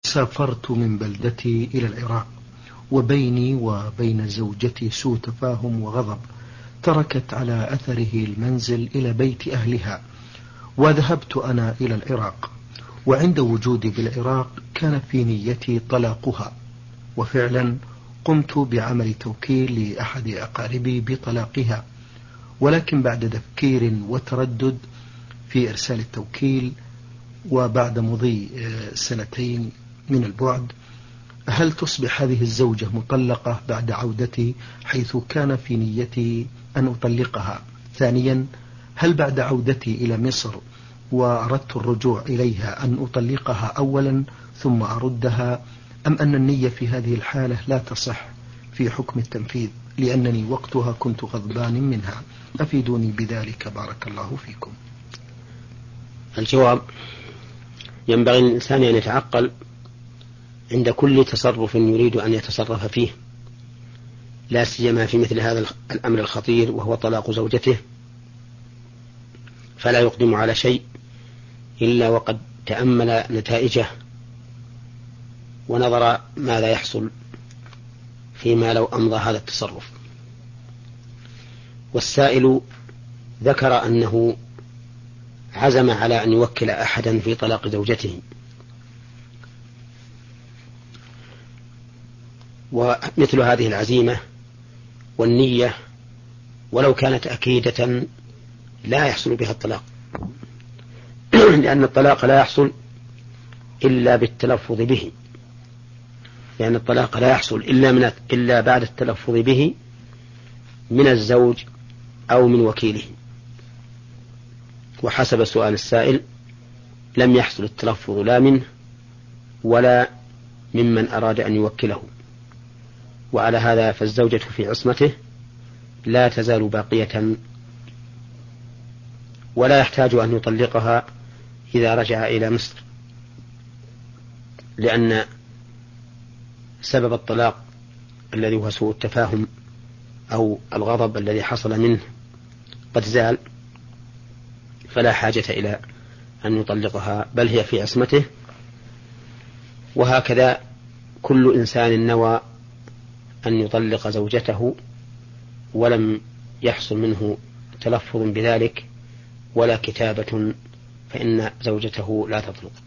سافرت من بلدتي إلى العراق، وبيني وبين زوجتي سوء تفاهم وغضب، تركت على أثره المنزل إلى بيت أهلها، وذهبت أنا إلى العراق. وعند وجودي بالعراق كان في نيتي طلاقها، وفعلا قمت بعمل توكيل لأحد أقاربي بطلاقها، ولكن بعد تفكير وتردد في إرسال التوكيل، وبعد مضي 2 من البعد، هل تصبح هذه الزوجة مطلقة بعد عودتي، حيث كان في نيتي أن أطلقها؟ ثانيا، هل بعد عودتي إلى مصر وأردت الرجوع إليها أن أطلقها أولا ثم أردها، أم أن النية في هذه الحالة لا تصح في حكم التنفيذ، لأنني وقتها كنت غضبان منها؟ أفيدوني بذلك بارك الله فيكم. الجواب: ينبغي للإنسان أن يتعقل عند كل تصرف يريد أن يتصرف فيه، لا سيما في مثل هذا الأمر الخطير وهو طلاق زوجته، فلا يقدم على شيء إلا وقد تأمل نتائجه ونظر ماذا يحصل فيما لو أمضى هذا التصرف. والسائل ذكر أنه عزم على أن يوكل أحدا في طلاق زوجته، ومثل هذه العزيمة والنية ولو كانت أكيدة لا يحصل بها الطلاق، لأن الطلاق لا يحصل إلا بالتلفظ به، لأن الطلاق لا يحصل إلا بعد التلفظ به من الزوج أو من وكيله. وحسب سؤال السائل لم يحصل التلفظ لا منه ولا ممن أراد أن يوكله، وعلى هذا فالزوجة في عصمته لا تزال باقية، ولا يحتاج أن يطلقها إذا رجع إلى مصر، لأن سبب الطلاق الذي هو سوء التفاهم أو الغضب الذي حصل منه قد زال، فلا حاجة إلى أن يطلقها، بل هي في عصمته. وهكذا كل إنسان نوى أن يطلق زوجته ولم يحصل منه تلفظ بذلك ولا كتابة، فإن زوجته لا تطلق.